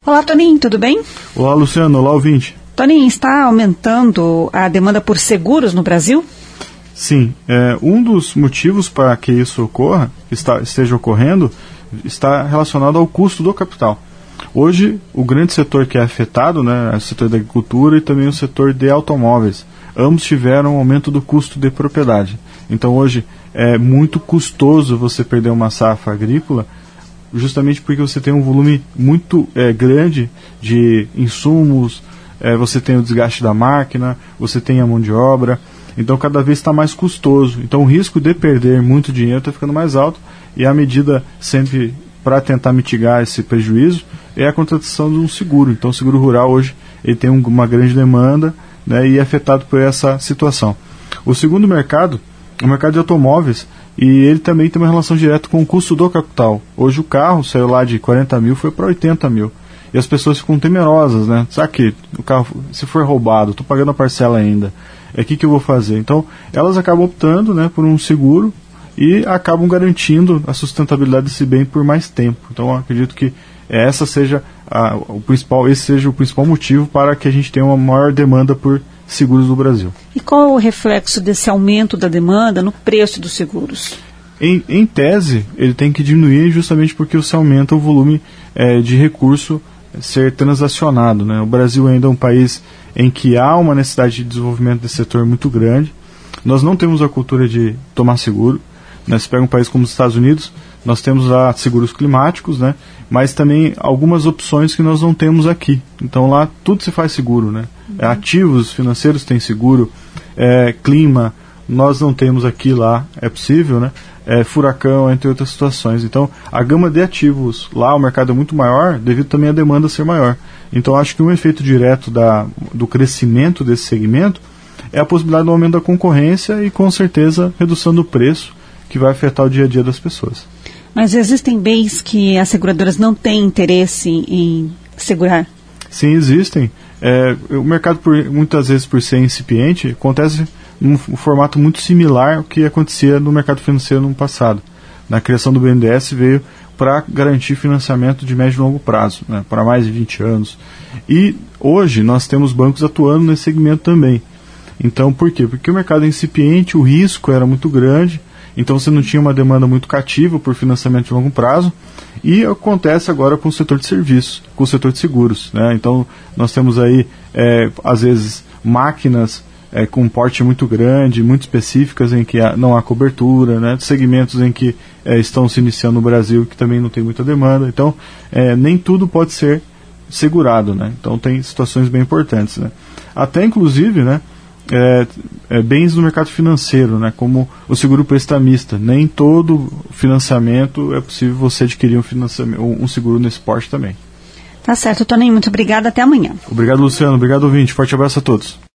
Olá, Toninho, tudo bem? Olá, Luciano. Olá, ouvinte. Toninho, está aumentando a demanda por seguros no Brasil? Sim. Um dos motivos para que isso esteja ocorrendo está relacionado ao custo do capital. Hoje, o grande setor que é afetado, né, é o setor da agricultura e também o setor de automóveis. Ambos tiveram um aumento do custo de propriedade. Então, hoje, é muito custoso você perder uma safra agrícola, justamente porque você tem um volume muito grande de insumos, você tem o desgaste da máquina, você tem a mão de obra, então cada vez está mais custoso. Então o risco de perder muito dinheiro está ficando mais alto, e a medida sempre para tentar mitigar esse prejuízo é a contratação de um seguro. Então o seguro rural hoje ele tem uma grande demanda, né, e é afetado por essa situação. O segundo mercado é o mercado de automóveis, e ele também tem uma relação direta com o custo do capital. Hoje o carro saiu lá de 40 mil, foi para 80 mil. E as pessoas ficam temerosas, né? Sabe que o carro, se for roubado, estou pagando a parcela ainda, o que eu vou fazer? Então, elas acabam optando, né, por um seguro e acabam garantindo a sustentabilidade desse bem por mais tempo. Então, eu acredito que esse seja o principal motivo para que a gente tenha uma maior demanda por seguros no Brasil. E qual é o reflexo desse aumento da demanda no preço dos seguros? Em tese, ele tem que diminuir justamente porque você aumenta o volume de recurso ser transacionado, né? O Brasil ainda é um país em que há uma necessidade de desenvolvimento desse setor muito grande. Nós não temos a cultura de tomar seguro. Se pega um país como os Estados Unidos, nós temos lá seguros climáticos, né? Mas também algumas opções que nós não temos aqui. Então lá tudo se faz seguro, né? Ativos financeiros têm seguro, clima, nós não temos aqui, lá é possível, né? Furacão, entre outras situações. Então a gama de ativos lá, o mercado é muito maior, devido também à demanda ser maior. Então acho que um efeito direto do crescimento desse segmento é a possibilidade do aumento da concorrência e com certeza redução do preço, que vai afetar o dia a dia das pessoas. Mas existem bens que as seguradoras não têm interesse em segurar? Sim, existem. O mercado, muitas vezes, por ser incipiente, acontece num formato muito similar ao que acontecia no mercado financeiro no passado. Na criação do BNDES veio para garantir financiamento de médio e longo prazo, né, para mais de 20 anos. E hoje nós temos bancos atuando nesse segmento também. Então, por quê? Porque o mercado é incipiente, o risco era muito grande, então você não tinha uma demanda muito cativa por financiamento de longo prazo, e acontece agora com o setor de serviços, com o setor de seguros, né? Então nós temos aí, às vezes, máquinas com porte muito grande, muito específicas, em que não há cobertura, né? Segmentos em que estão se iniciando no Brasil, que também não tem muita demanda. Então nem tudo pode ser segurado, né? Então tem situações bem importantes, né? Até inclusive, né, bens no mercado financeiro, né, como o seguro prestamista. Nem todo financiamento é possível você adquirir um seguro nesse porte também. Tá certo, Toninho. Muito obrigada. Até amanhã. Obrigado, Luciano. Obrigado, ouvinte. Forte abraço a todos.